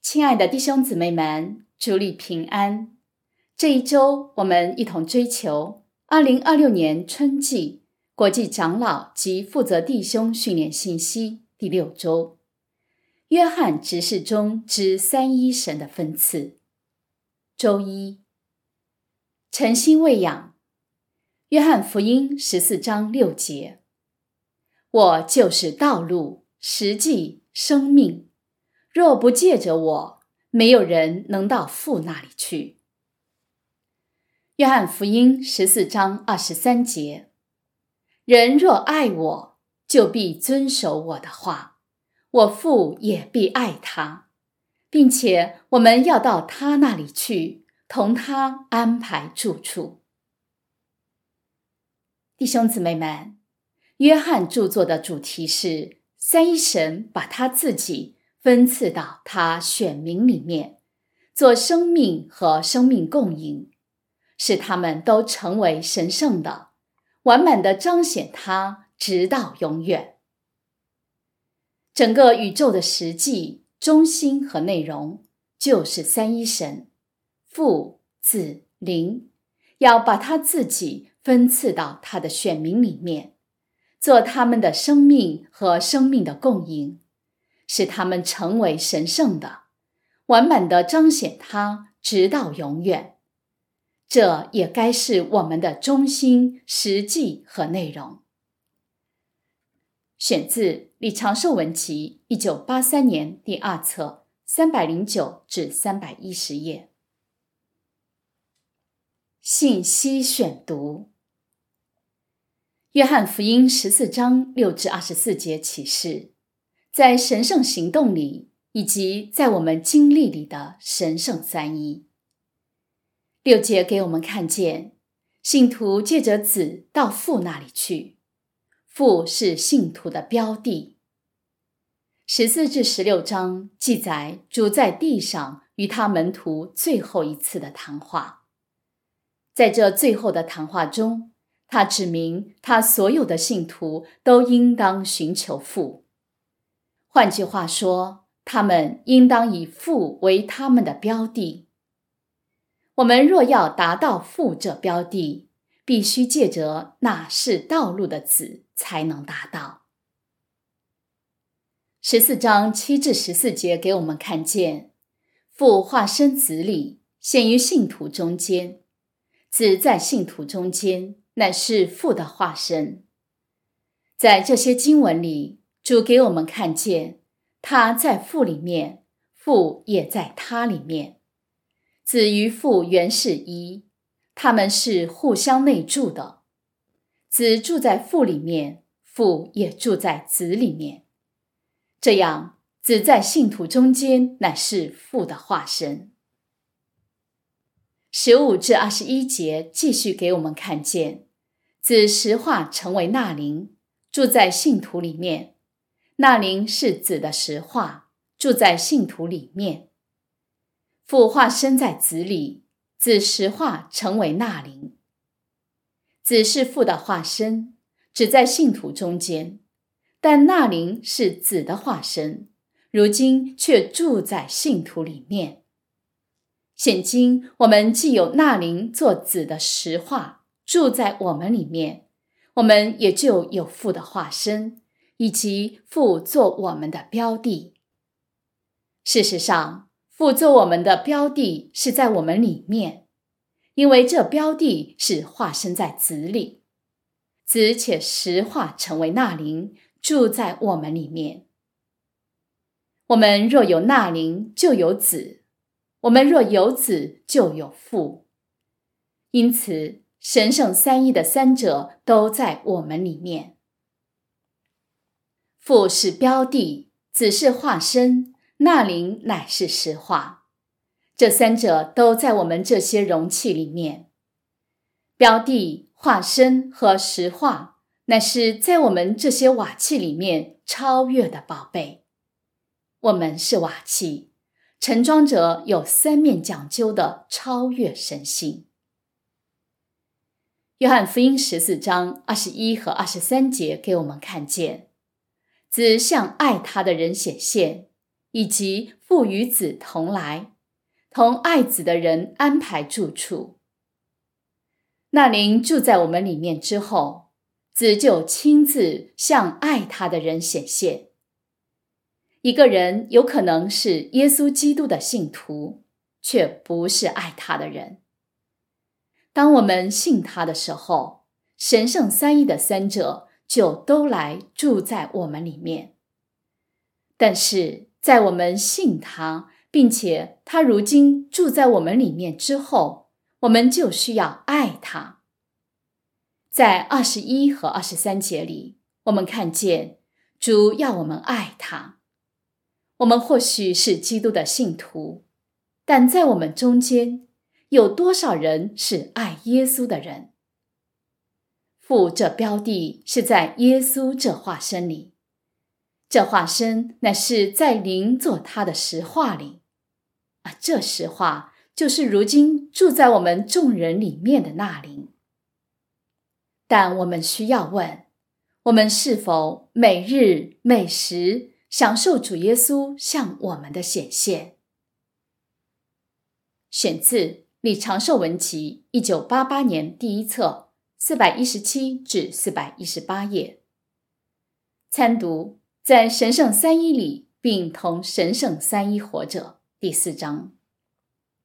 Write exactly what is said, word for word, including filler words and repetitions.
亲爱的弟兄姊妹们，主里平安。这一周我们一同追求二零二六年春季国际长老及负责弟兄训练信息第六周，约翰执事中之三一神的分赐。周一，诚心喂养。约翰福音十四章六节，我就是道路、实际、生命，若不借着我，没有人能到父那里去。约翰福音十四章二十三节，人若爱我，就必遵守我的话，我父也必爱他，并且我们要到他那里去，同他安排住处。弟兄姊妹们，约翰著作的主题是三一神把他自己分赐到他选民里面，做生命和生命供应，使他们都成为神圣的，完满地彰显他，直到永远。整个宇宙的实际、中心和内容就是三一神，父、子、灵，要把他自己分赐到他的选民里面，做他们的生命和生命的供应，使他们成为神圣的，完满地彰显他，直到永远。这也该是我们的中心、实际和内容。选自李长寿文集一九八三年第二册三百零九至三百一十页。信息选读。约翰福音十四章六至二十四节启示，在神圣行动里以及在我们经历里的神圣三一。六节给我们看见，信徒借着子到父那里去，父是信徒的标的。十四至十六章记载主在地上与他门徒最后一次的谈话。在这最后的谈话中，他指明他所有的信徒都应当寻求父。换句话说，他们应当以父为他们的标的。我们若要达到父这标的，必须借着那是道路的子才能达到。十四章七至十四节给我们看见，父化身子里，显于信徒中间，子在信徒中间，乃是父的化身。在这些经文里，主给我们看见，他在父里面，父也在他里面。子与父原是一，他们是互相内住的。子住在父里面，父也住在子里面。这样，子在信徒中间，乃是父的化身。十五至二十一节继续给我们看见，子实化成为那灵，住在信徒里面，那灵是子的实化，住在信徒里面。父化身在子里，子实化成为那灵。子是父的化身，只在信徒中间，但那灵是子的化身，如今却住在信徒里面。现今我们既有那灵做子的实化，住在我们里面，我们也就有父的化身，以及父做我们的标的。事实上，父做我们的标的是在我们里面，因为这标的是化身在子里，子且实化成为那灵，住在我们里面。我们若有那灵，就有子；我们若有子，就有父。因此，神圣三一的三者都在我们里面。父是标的，子是化身，那灵乃是实化。这三者都在我们这些容器里面。标的、化身和实化，乃是在我们这些瓦器里面超越的宝贝。我们是瓦器，盛装着有三面讲究的超越神性。约翰福音十四章二十一和二十三节给我们看见，子向爱他的人显现，以及父与子同来，同爱子的人安排住处。那灵住在我们里面之后，子就亲自向爱他的人显现。一个人有可能是耶稣基督的信徒，却不是爱他的人。当我们信他的时候，神圣三一的三者就都来住在我们里面。但是在我们信他，并且他如今住在我们里面之后，我们就需要爱他。在二十一和二十三节里，我们看见主要我们爱他。我们或许是基督的信徒，但在我们中间，有多少人是爱耶稣的人？父这标的是在耶稣这化身里，这化身乃是在灵做他的实化里，而这实化就是如今住在我们众人里面的那灵。但我们需要问，我们是否每日每时享受主耶稣向我们的显现？选自李长寿文集一九八八年第一册四百一十七至四百一十八页。参读在神圣三一里并同神圣三一活着第四章。